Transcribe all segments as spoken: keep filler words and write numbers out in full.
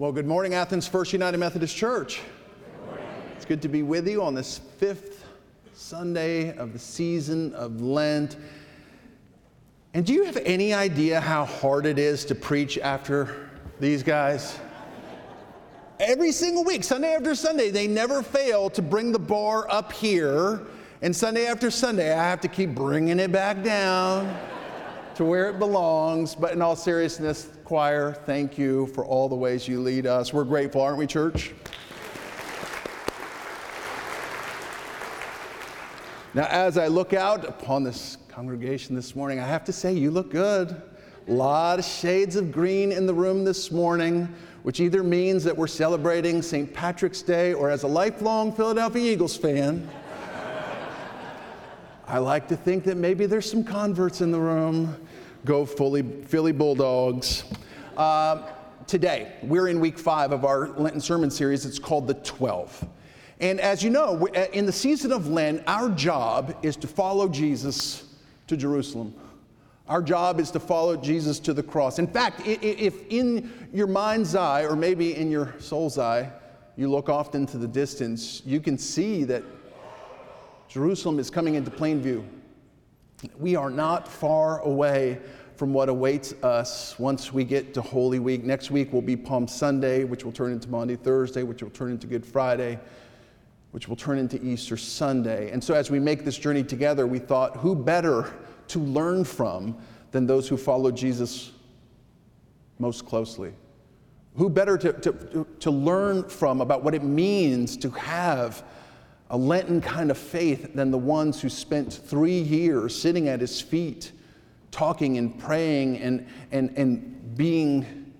Well, good morning, Athens First United Methodist Church. It's good to be with you on this fifth Sunday of the season of Lent. And do you have any idea how hard it is to preach after these guys? Every single week, Sunday after Sunday, they never fail to bring the bar up here. And Sunday after Sunday, I have to keep bringing it back down to where it belongs. But in all seriousness, choir, thank you for all the ways you lead us. We're grateful, aren't we, church? Now, as I look out upon this congregation this morning, I have to say, you look good. A lot of shades of green in the room this morning, which either means that we're celebrating Saint Patrick's Day, or as a lifelong Philadelphia Eagles fan, I like to think that maybe there's some converts in the room. Go fully Philly Bulldogs. Uh, today, we're in week five of our Lenten sermon series. It's called The Twelve. And as you know, in the season of Lent, our job is to follow Jesus to Jerusalem. Our job is to follow Jesus to the cross. In fact, if in your mind's eye, or maybe in your soul's eye, you look off into the distance, you can see that Jerusalem is coming into plain view. We are not far away from what awaits us once we get to Holy Week. Next week will be Palm Sunday, which will turn into Maundy Thursday, which will turn into Good Friday, which will turn into Easter Sunday. And so as we make this journey together, we thought, who better to learn from than those who follow Jesus most closely? Who better to, to, to learn from about what it means to have a Lenten kind of faith than the ones who spent three years sitting at his feet, talking and praying and, and, and being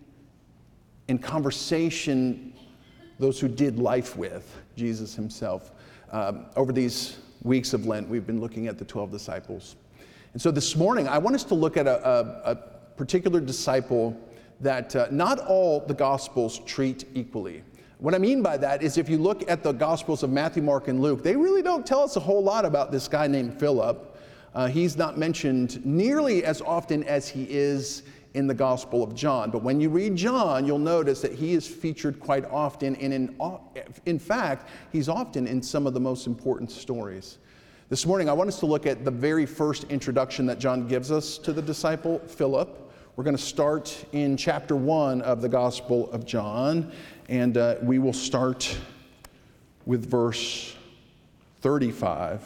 in conversation, those who did life with Jesus himself. Um, over these weeks of Lent, we've been looking at the twelve disciples. And so this morning, I want us to look at a, a, a particular disciple that uh, not all the Gospels treat equally. What I mean by that is if you look at the Gospels of Matthew, Mark, and Luke, they really don't tell us a whole lot about this guy named Philip. Uh, he's not mentioned nearly as often as he is in the Gospel of John. But when you read John, you'll notice that he is featured quite often, and in, in fact, he's often in some of the most important stories. This morning, I want us to look at the very first introduction that John gives us to the disciple, Philip. We're going to start in chapter one of the Gospel of John, and uh, we will start with verse thirty-five.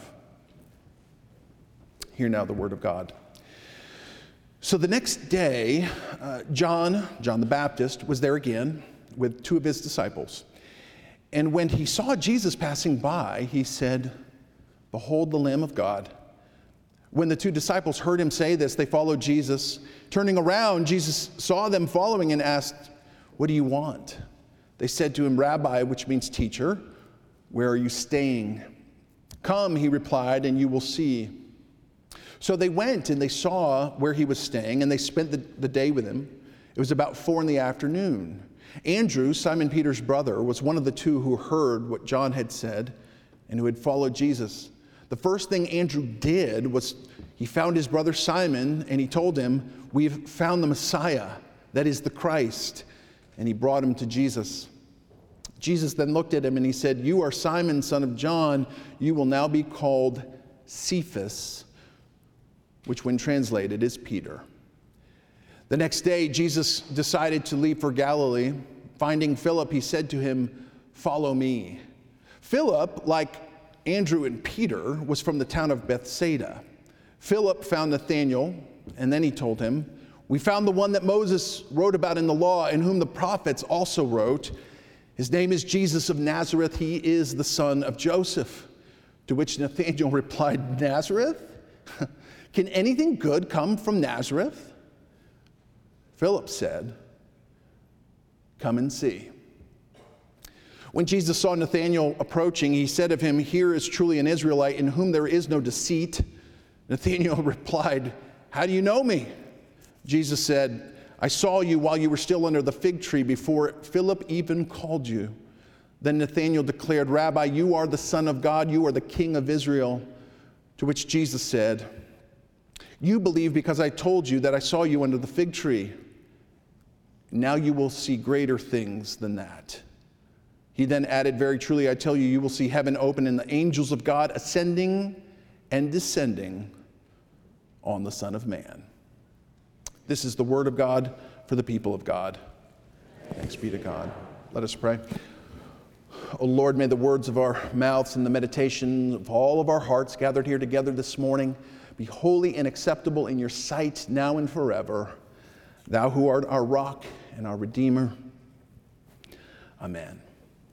Hear now the word of God. So the next day, uh, John, John the Baptist, was there again with two of his disciples. And when he saw Jesus passing by, he said, "Behold the Lamb of God." When the two disciples heard him say this, they followed Jesus. Turning around, Jesus saw them following and asked, "What do you want?" They said to him, "Rabbi," which means teacher, "where are you staying?" "Come," he replied, "and you will see." So they went and they saw where he was staying, and they spent the, the day with him. It was about four in the afternoon. Andrew, Simon Peter's brother, was one of the two who heard what John had said and who had followed Jesus. The first thing Andrew did was he found his brother Simon, and he told him, "We've found the Messiah, that is the Christ." And he brought him to Jesus. Jesus then looked at him and he said, "You are Simon, son of John. You will now be called Cephas," which when translated is Peter. The next day, Jesus decided to leave for Galilee. Finding Philip, he said to him, "Follow me." Philip, like Andrew and Peter, was from the town of Bethsaida. Philip found Nathanael, and then he told him, "We found the one that Moses wrote about in the law, and whom the prophets also wrote. His name is Jesus of Nazareth. He is the son of Joseph." To which Nathanael replied, "Nazareth? Can anything good come from Nazareth?" Philip said, "Come and see." When Jesus saw Nathanael approaching, he said of him, "Here is truly an Israelite in whom there is no deceit." Nathanael replied, "How do you know me?" Jesus said, "I saw you while you were still under the fig tree before Philip even called you." Then Nathanael declared, "Rabbi, you are the Son of God. You are the King of Israel." To which Jesus said, "You believe because I told you that I saw you under the fig tree. Now you will see greater things than that. He then added, very truly, I tell you, you will see heaven open and the angels of God ascending and descending on the Son of Man. This is the word of God for the people of God. Thanks be to God. Let us pray. O Lord, may the words of our mouths and the meditation of all of our hearts gathered here together this morning be holy and acceptable in your sight now and forever. Thou who art our rock and our Redeemer. Amen.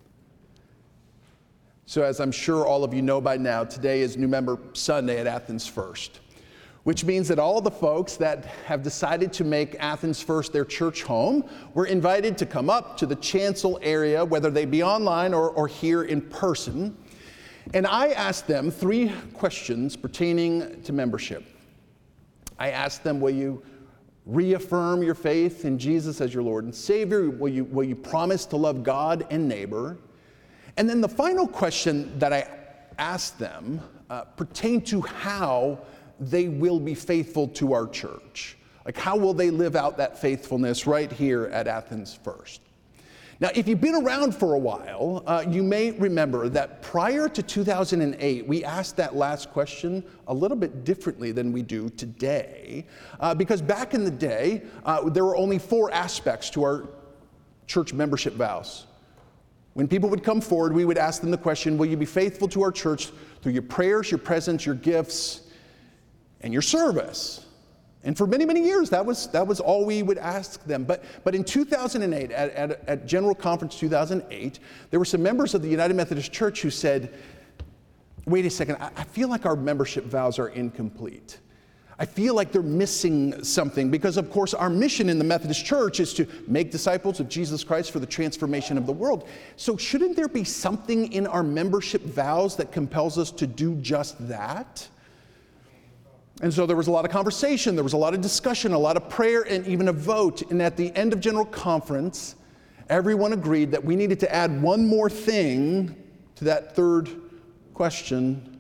So as I'm sure all of you know by now, today is New Member Sunday at Athens First, which means that all the folks that have decided to make Athens First their church home were invited to come up to the chancel area, whether they be online or, or here in person. And I asked them three questions pertaining to membership. I asked them, will you reaffirm your faith in Jesus as your Lord and Savior? Will you, will you promise to love God and neighbor? And then the final question that I asked them uh, pertained to how they will be faithful to our church. Like, how will they live out that faithfulness right here at Athens First? Now, if you've been around for a while, uh, you may remember that prior to two thousand eight, we asked that last question a little bit differently than we do today, uh, because back in the day, uh, there were only four aspects to our church membership vows. When people would come forward, we would ask them the question, will you be faithful to our church through your prayers, your presence, your gifts, and your service? And for many, many years, that was, that was all we would ask them. But, but in two thousand eight, at, at, at General Conference two thousand eight, there were some members of the United Methodist Church who said, wait a second, I, I feel like our membership vows are incomplete. I feel like they're missing something because, of course, our mission in the Methodist Church is to make disciples of Jesus Christ for the transformation of the world. So shouldn't there be something in our membership vows that compels us to do just that? And so there was a lot of conversation, there was a lot of discussion, a lot of prayer, and even a vote. And at the end of General Conference, everyone agreed that we needed to add one more thing to that third question.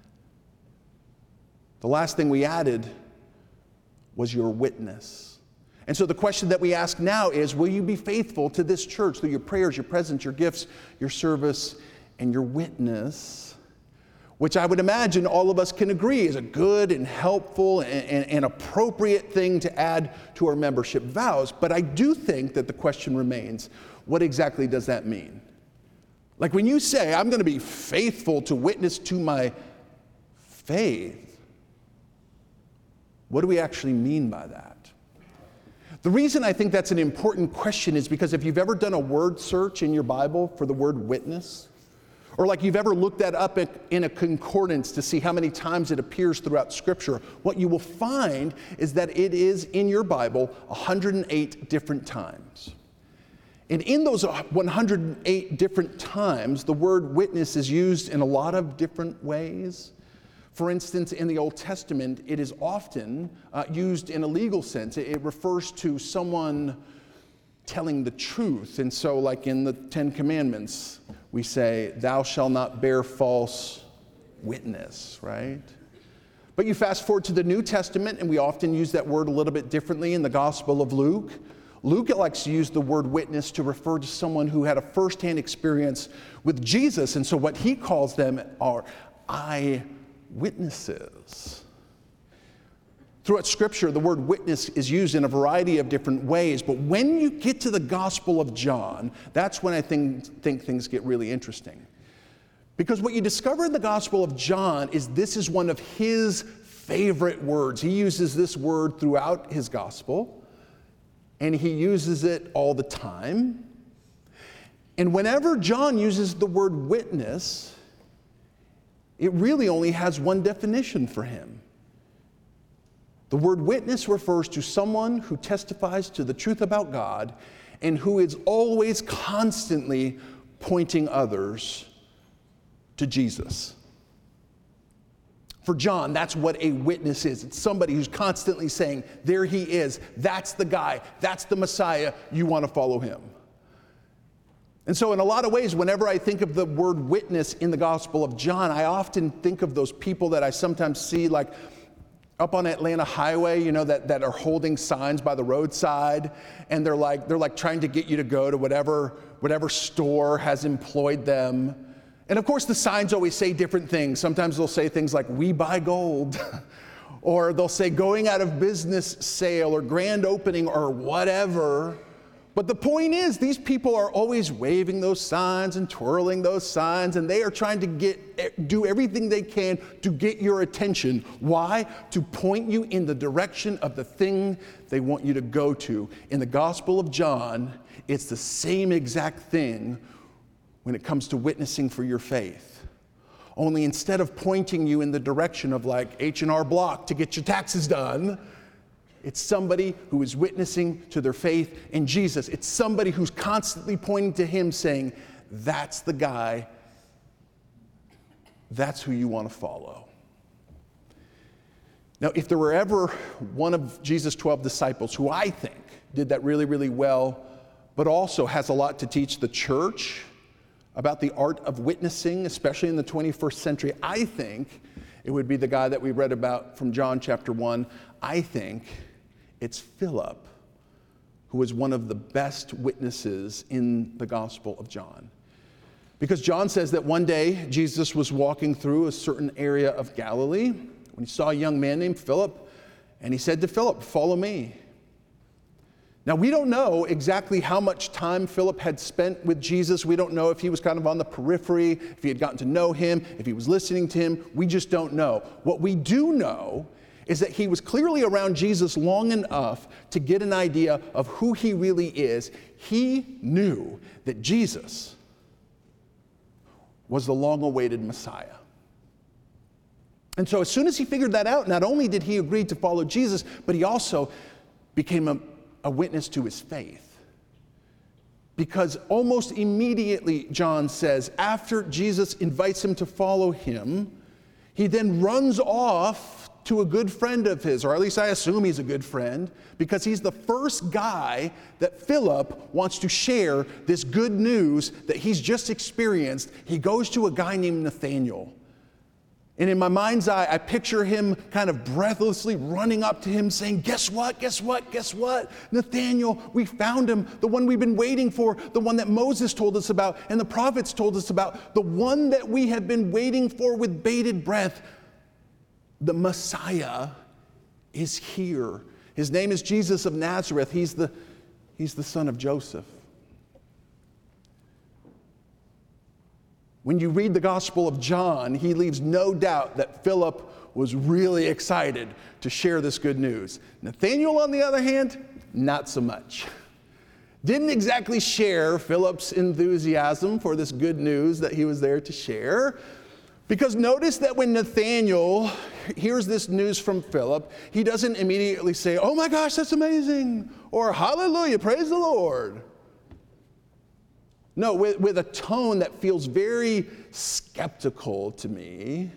The last thing we added was your witness. And so the question that we ask now is, will you be faithful to this church through your prayers, your presence, your gifts, your service, and your witness? Which I would imagine all of us can agree is a good and helpful and, and, and appropriate thing to add to our membership vows. But I do think that the question remains, what exactly does that mean? Like when you say, I'm going to be faithful to witness to my faith, what do we actually mean by that? The reason I think that's an important question is because if you've ever done a word search in your Bible for the word witness, or like you've ever looked that up in a concordance to see how many times it appears throughout Scripture, what you will find is that it is in your Bible one hundred eight different times. And in those one hundred eight different times, the word witness is used in a lot of different ways. For instance, in the Old Testament, it is often uh, used in a legal sense. It, it refers to someone telling the truth. And so like in the Ten Commandments, we say, thou shalt not bear false witness, right? But you fast forward to the New Testament, and we often use that word a little bit differently in the Gospel of Luke. Luke likes to use the word witness to refer to someone who had a firsthand experience with Jesus. And so what he calls them are eyewitnesses. Throughout Scripture, the word witness is used in a variety of different ways, but when you get to the Gospel of John, that's when I think, think things get really interesting. Because what you discover in the Gospel of John is this is one of his favorite words. He uses this word throughout his Gospel, and he uses it all the time. And whenever John uses the word witness, it really only has one definition for him. The word witness refers to someone who testifies to the truth about God and who is always constantly pointing others to Jesus. For John, that's what a witness is. It's somebody who's constantly saying, there he is, that's the guy, that's the Messiah, you want to follow him. And so in a lot of ways, whenever I think of the word witness in the Gospel of John, I often think of those people that I sometimes see like up on Atlanta Highway, you know, that, that are holding signs by the roadside, and they're like, they're like trying to get you to go to whatever, whatever store has employed them. And of course, the signs always say different things. Sometimes they'll say things like, "We buy gold," or they'll say "going out of business sale," or "grand opening," or whatever. But the point is, these people are always waving those signs and twirling those signs, and they are trying to get, do everything they can to get your attention. Why? To point you in the direction of the thing they want you to go to. In the Gospel of John, it's the same exact thing when it comes to witnessing for your faith. Only instead of pointing you in the direction of like H and R Block to get your taxes done, it's somebody who is witnessing to their faith in Jesus. It's somebody who's constantly pointing to him saying, "That's the guy. That's who you want to follow." Now, if there were ever one of Jesus' twelve disciples who I think did that really, really well, but also has a lot to teach the church about the art of witnessing, especially in the twenty-first century, I think it would be the guy that we read about from John chapter one. I think it's Philip, who was one of the best witnesses in the Gospel of John. Because John says that one day Jesus was walking through a certain area of Galilee when he saw a young man named Philip, and he said to Philip, "Follow me." Now, we don't know exactly how much time Philip had spent with Jesus. We don't know if he was kind of on the periphery, if he had gotten to know him, if he was listening to him. We just don't know. What we do know is that he was clearly around Jesus long enough to get an idea of who he really is. He knew that Jesus was the long-awaited Messiah. And so as soon as he figured that out, not only did he agree to follow Jesus, but he also became a, a witness to his faith. Because almost immediately, John says, after Jesus invites him to follow him, he then runs off to a good friend of his, or at least I assume he's a good friend, because he's the first guy that Philip wants to share this good news that he's just experienced. He goes to a guy named Nathanael. And in my mind's eye, I picture him kind of breathlessly running up to him saying, "Guess what, guess what, guess what? Nathanael, we found him, the one we've been waiting for, the one that Moses told us about and the prophets told us about, the one that we have been waiting for with bated breath. The Messiah is here. His name is Jesus of Nazareth. He's the, he's the son of Joseph." When you read the Gospel of John, he leaves no doubt that Philip was really excited to share this good news. Nathanael, on the other hand, not so much. Didn't exactly share Philip's enthusiasm for this good news that he was there to share. Because notice that when Nathanael hears this news from Philip, he doesn't immediately say, "Oh my gosh, that's amazing," or "Hallelujah, praise the Lord." No, with, with a tone that feels very skeptical to me,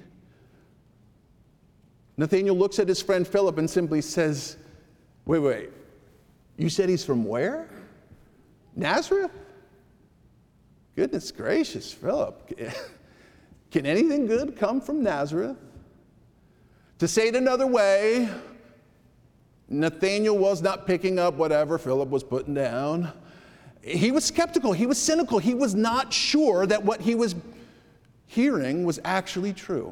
Nathanael looks at his friend Philip and simply says, "Wait, wait, you said he's from where? Nazareth? Goodness gracious, Philip. Can anything good come from Nazareth?" To say it another way, Nathanael was not picking up whatever Philip was putting down. He was skeptical. He was cynical. He was not sure that what he was hearing was actually true.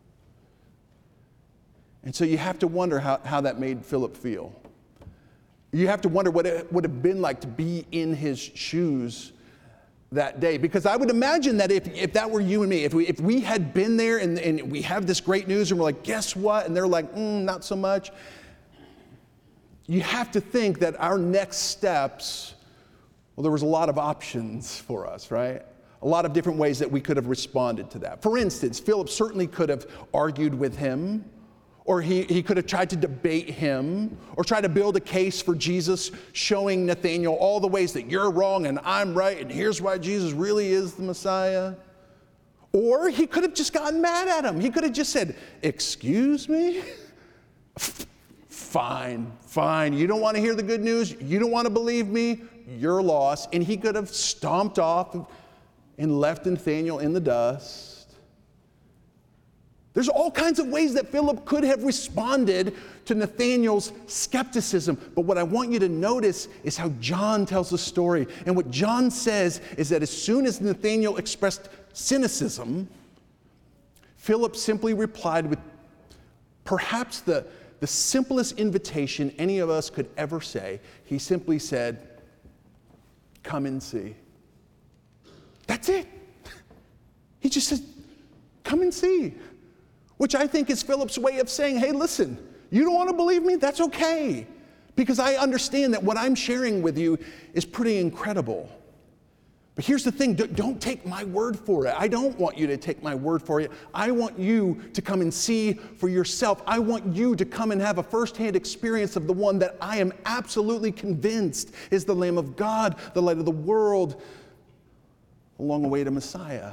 And so you have to wonder how, how that made Philip feel. You have to wonder what it would have been like to be in his shoes that day. Because I would imagine that if, if that were you and me, if we, if we had been there and, and we have this great news and we're like, "Guess what?" And they're like, mm, "Not so much." You have to think that our next steps, well, there was a lot of options for us, right? A lot of different ways that we could have responded to that. For instance, Philip certainly could have argued with him, or he, he could have tried to debate him, or try to build a case for Jesus, showing Nathanael all the ways that you're wrong and I'm right, and here's why Jesus really is the Messiah. Or he could have just gotten mad at him. He could have just said, "Excuse me? Fine, fine. You don't want to hear the good news? You don't want to believe me? You're lost." And he could have stomped off and left Nathanael in the dust. There's all kinds of ways that Philip could have responded to Nathanael's skepticism. But what I want you to notice is how John tells the story. And what John says is that as soon as Nathanael expressed cynicism, Philip simply replied with perhaps the, the simplest invitation any of us could ever say. He simply said, "Come and see." That's it. He just said, "Come and see." Which I think is Philip's way of saying, hey, listen, you don't want to believe me? That's okay. Because I understand that what I'm sharing with you is pretty incredible. But here's the thing, don't take my word for it. I don't want you to take my word for it. I want you to come and see for yourself. I want you to come and have a firsthand experience of the one that I am absolutely convinced is the Lamb of God, the light of the world, the long-awaited Messiah.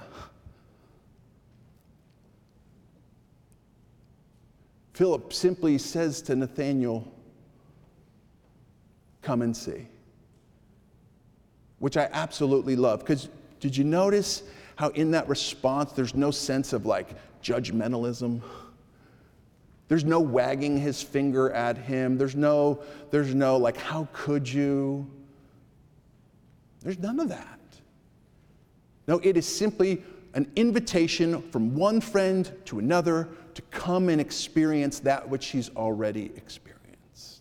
Philip simply says to Nathanael, "Come and see." Which I absolutely love. Because did you notice how in that response there's no sense of like judgmentalism? There's no wagging his finger at him. There's no, there's no like, how could you? There's none of that. No, it is simply an invitation from one friend to another to come and experience that which he's already experienced.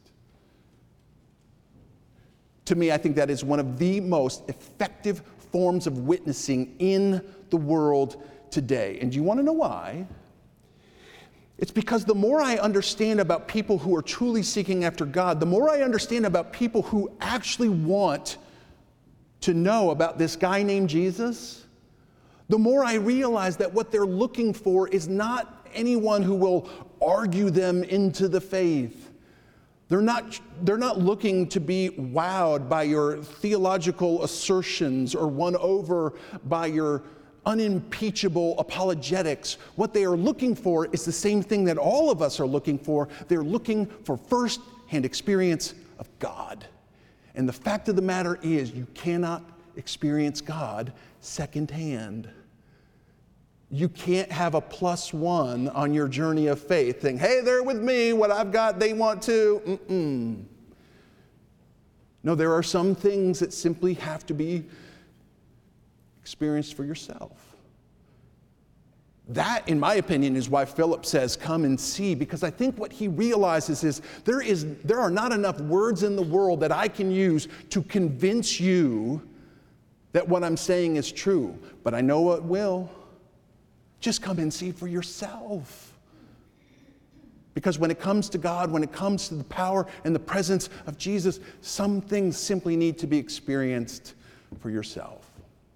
To me, I think that is one of the most effective forms of witnessing in the world today. And do you want to know why? It's because the more I understand about people who are truly seeking after God, the more I understand about people who actually want to know about this guy named Jesus, the more I realize that what they're looking for is not anyone who will argue them into the faith. They're not, they're not looking to be wowed by your theological assertions or won over by your unimpeachable apologetics. What they are looking for is the same thing that all of us are looking for. They're looking for first-hand experience of God. And the fact of the matter is, you cannot experience God secondhand. You can't have a plus one on your journey of faith, think, hey, they're with me, what I've got, they want to. Mm-mm. No, there are some things that simply have to be experienced for yourself. That, in my opinion, is why Philip says, come and see, because I think what he realizes is there is there are not enough words in the world that I can use to convince you that what I'm saying is true, but I know what will. Just come and see for yourself. Because when it comes to God, when it comes to the power and the presence of Jesus, some things simply need to be experienced for yourself.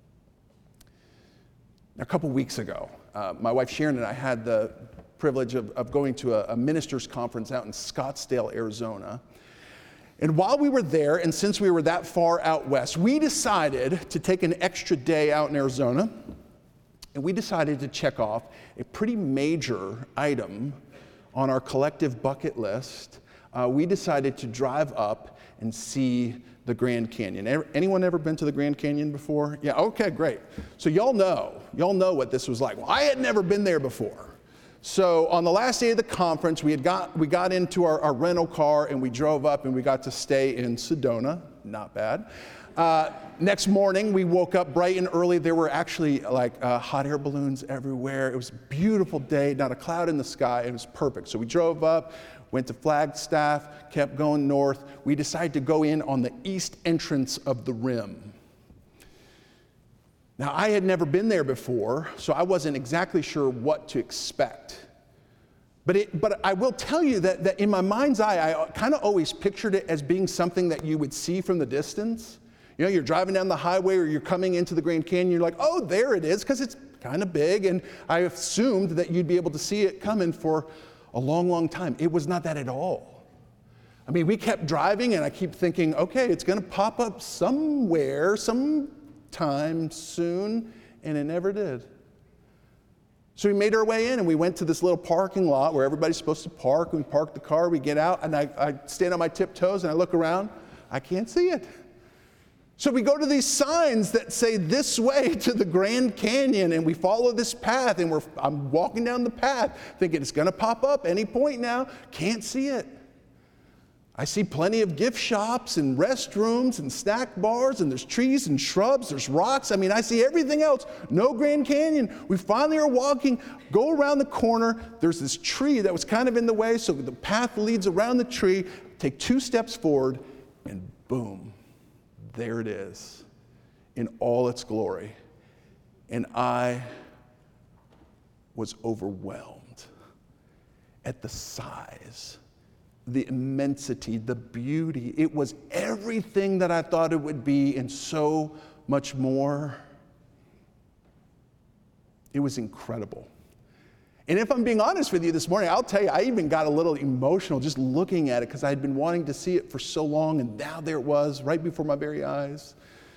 A couple weeks ago, uh, my wife Sharon and I had the privilege of, of going to a, a ministers' conference out in Scottsdale, Arizona. And while we were there, and since we were that far out west, we decided to take an extra day out in Arizona. And we decided to check off a pretty major item on our collective bucket list. Uh, we decided to drive up and see the Grand Canyon. Anyone ever been to the Grand Canyon before? Yeah, okay, great. So y'all know, y'all know what this was like. Well, I had never been there before. So on the last day of the conference, we had got we got into our, our rental car and we drove up and we got to stay in Sedona. Not bad. Uh, next morning, we woke up bright and early. There were actually like uh, hot air balloons everywhere. It was a beautiful day, not a cloud in the sky. It was perfect. So we drove up, went to Flagstaff, kept going north. We decided to go in on the east entrance of the rim. Now, I had never been there before, so I wasn't exactly sure what to expect. But, it, but I will tell you that, that in my mind's eye, I kind of always pictured it as being something that you would see from the distance. You know, you're driving down the highway or you're coming into the Grand Canyon, you're like, oh, there it is, because it's kind of big, and I assumed that you'd be able to see it coming for a long, long time. It was not that at all. I mean, we kept driving, and I keep thinking, okay, it's going to pop up somewhere, sometime soon, and it never did. So we made our way in, and we went to this little parking lot where everybody's supposed to park. We park the car, we get out, and I, I stand on my tiptoes, and I look around. I can't see it. So we go to these signs that say this way to the Grand Canyon, and we follow this path, and we're, I'm walking down the path thinking it's going to pop up any point now. Can't see it. I see plenty of gift shops and restrooms and snack bars, and there's trees and shrubs, there's rocks. I mean, I see everything else. No Grand Canyon. We finally are walking, go around the corner. There's this tree that was kind of in the way, so the path leads around the tree. Take two steps forward, and boom. There it is in all its glory. And I was overwhelmed at the size, the immensity, the beauty. It was everything that I thought it would be and so much more. It was incredible. And if I'm being honest with you this morning, I'll tell you, I even got a little emotional just looking at it because I had been wanting to see it for so long, and now there it was, right before my very eyes.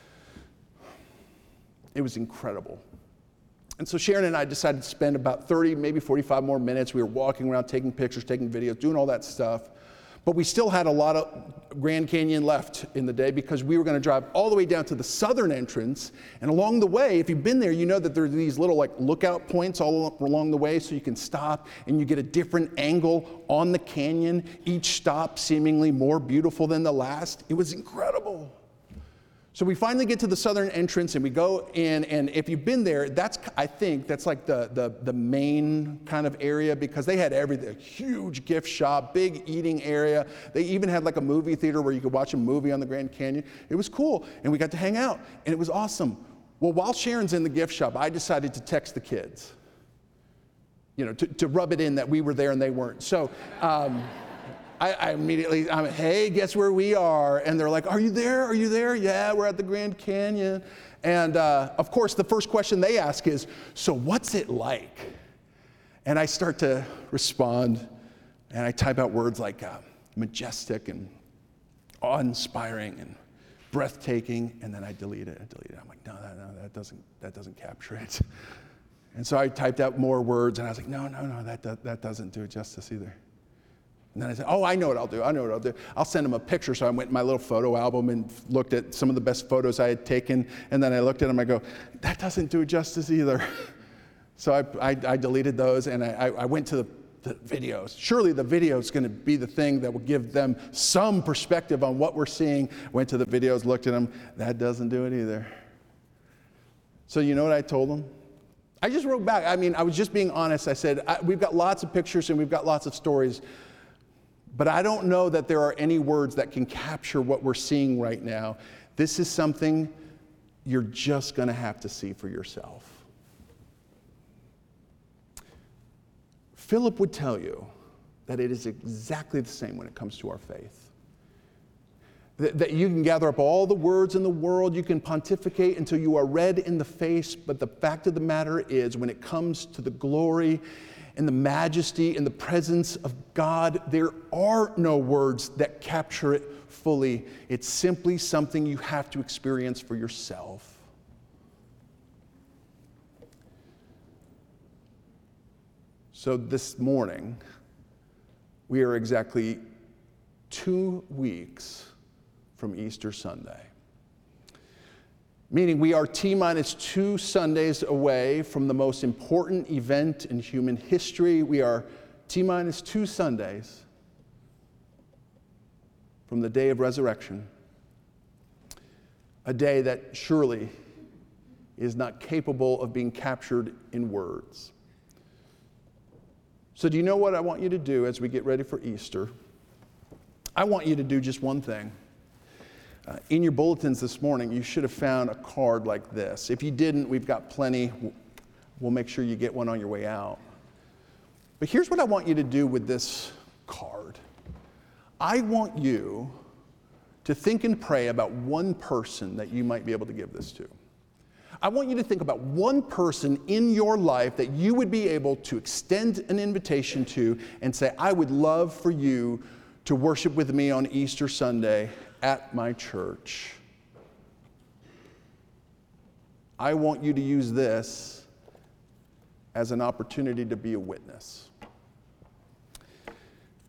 It was incredible. And so Sharon and I decided to spend about thirty, maybe forty-five more minutes. We were walking around, taking pictures, taking videos, doing all that stuff. But we still had a lot of Grand Canyon left in the day because we were going to drive all the way down to the southern entrance. And along the way, if you've been there, you know that there are these little like lookout points all along the way, so you can stop and you get a different angle on the canyon, each stop seemingly more beautiful than the last. It was incredible. So we finally get to the southern entrance and we go in, and if you've been there, that's, I think, that's like the, the, the main kind of area because they had everything, a huge gift shop, big eating area. They even had like a movie theater where you could watch a movie on the Grand Canyon. It was cool, and we got to hang out, and it was awesome. Well, while Sharon's in the gift shop, I decided to text the kids, you know, to, to rub it in that we were there and they weren't. So, um, I, I immediately, I'm, hey, guess where we are? And they're like, are you there? Are you there? Yeah, we're at the Grand Canyon. And uh, of course, the first question they ask is, so what's it like? And I start to respond, and I type out words like uh, majestic and awe-inspiring and breathtaking, and then I delete it. I delete it. I'm like, no, no, no, that doesn't, that doesn't capture it. And so I typed out more words, and I was like, no, no, no, that, that, that doesn't do it justice either. And then I said, oh, I know what I'll do. I know what I'll do. I'll send them a picture. So I went in my little photo album and looked at some of the best photos I had taken. And then I looked at them. I go, that doesn't do it justice either. So I, I, I deleted those, and I, I went to the, the videos. Surely the video is going to be the thing that will give them some perspective on what we're seeing. Went to the videos, looked at them. That doesn't do it either. So you know what I told them? I just wrote back. I mean, I was just being honest. I said, I, we've got lots of pictures and we've got lots of stories. But I don't know that there are any words that can capture what we're seeing right now. This is something you're just going to have to see for yourself. Philip would tell you that it is exactly the same when it comes to our faith. That, that you can gather up all the words in the world, you can pontificate until you are red in the face, but the fact of the matter is, when it comes to the glory and the majesty and the presence of God, there are no words that capture it fully. It's simply something you have to experience for yourself. So this morning, we are exactly two weeks from Easter Sunday. Meaning we are T-minus two Sundays away from the most important event in human history. We are T-minus two Sundays from the day of resurrection. A day that surely is not capable of being captured in words. So do you know what I want you to do as we get ready for Easter? I want you to do just one thing. Uh, in your bulletins this morning, you should have found a card like this. If you didn't, we've got plenty. We'll make sure you get one on your way out. But here's what I want you to do with this card. I want you to think and pray about one person that you might be able to give this to. I want you to think about one person in your life that you would be able to extend an invitation to and say, I would love for you to worship with me on Easter Sunday at my church. I want you to use this as an opportunity to be a witness.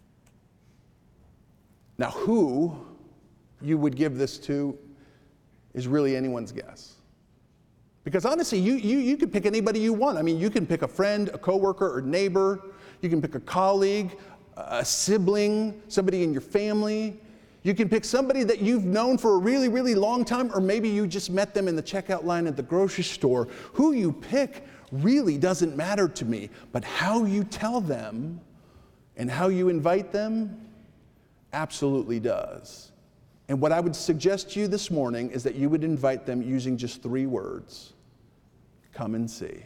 Now, who you would give this to, is really anyone's guess. Because honestly, you, you, you can pick anybody you want. I mean, you can pick a friend, a coworker, or neighbor. You can pick a colleague, a sibling, somebody in your family. You can pick somebody that you've known for a really, really long time, or maybe you just met them in the checkout line at the grocery store. Who you pick really doesn't matter to me, but how you tell them and how you invite them absolutely does. And what I would suggest to you this morning is that you would invite them using just three words. Come and see.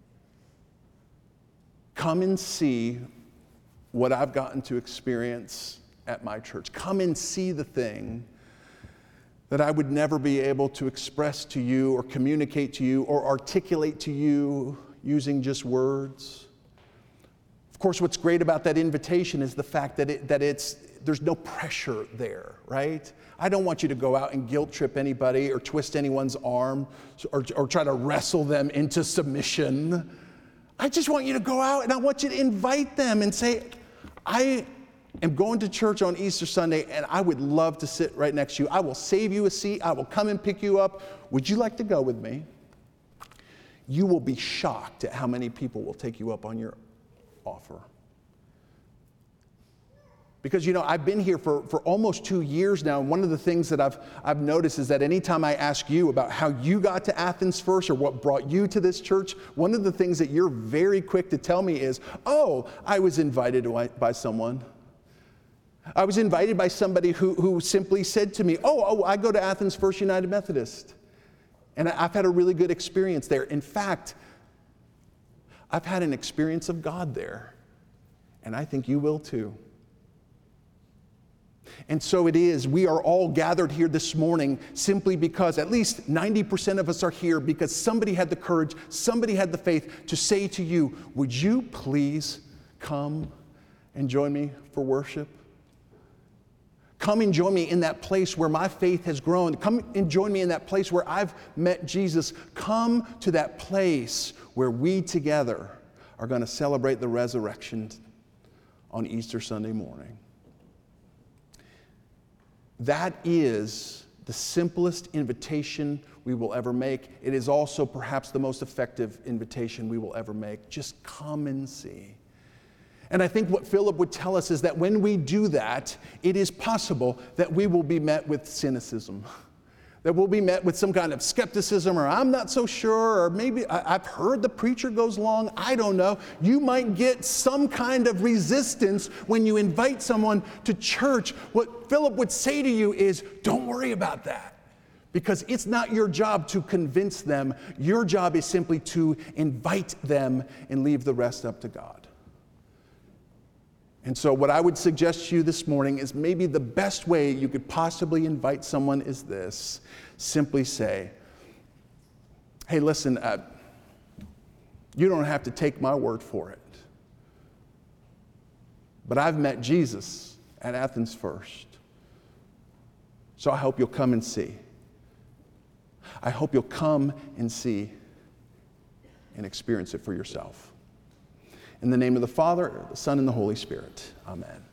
Come and see what I've gotten to experience at my church. Come and see the thing that I would never be able to express to you or communicate to you or articulate to you using just words. Of course, what's great about that invitation is the fact that it, that it's there's no pressure there, right? I don't want you to go out and guilt trip anybody or twist anyone's arm or, or try to wrestle them into submission. I just want you to go out and I want you to invite them and say, I am going to church on Easter Sunday and I would love to sit right next to you. I will save you a seat. I will come and pick you up. Would you like to go with me? You will be shocked at how many people will take you up on your offer. Because, you know, I've been here for, for almost two years now, and one of the things that I've, I've noticed is that anytime I ask you about how you got to Athens First or what brought you to this church, one of the things that you're very quick to tell me is, oh, I was invited by someone. I was invited by somebody who, who simply said to me, oh, oh, I go to Athens First United Methodist. And I've had a really good experience there. In fact, I've had an experience of God there. And I think you will too. And so it is, we are all gathered here this morning simply because at least ninety percent of us are here because somebody had the courage, somebody had the faith to say to you, would you please come and join me for worship? Come and join me in that place where my faith has grown. Come and join me in that place where I've met Jesus. Come to that place where we together are going to celebrate the resurrection on Easter Sunday morning. That is the simplest invitation we will ever make. It is also perhaps the most effective invitation we will ever make. Just come and see. And I think what Philip would tell us is that when we do that, it is possible that we will be met with cynicism, that we'll be met with some kind of skepticism, or I'm not so sure, or maybe I, I've heard the preacher goes long, I don't know. You might get some kind of resistance when you invite someone to church. What Philip would say to you is, don't worry about that, because it's not your job to convince them. Your job is simply to invite them and leave the rest up to God. And so what I would suggest to you this morning is maybe the best way you could possibly invite someone is this. Simply say, hey, listen, uh, you don't have to take my word for it. But I've met Jesus at Athens First. So I hope you'll come and see. I hope you'll come and see and experience it for yourself. In the name of the Father, the Son, and the Holy Spirit. Amen.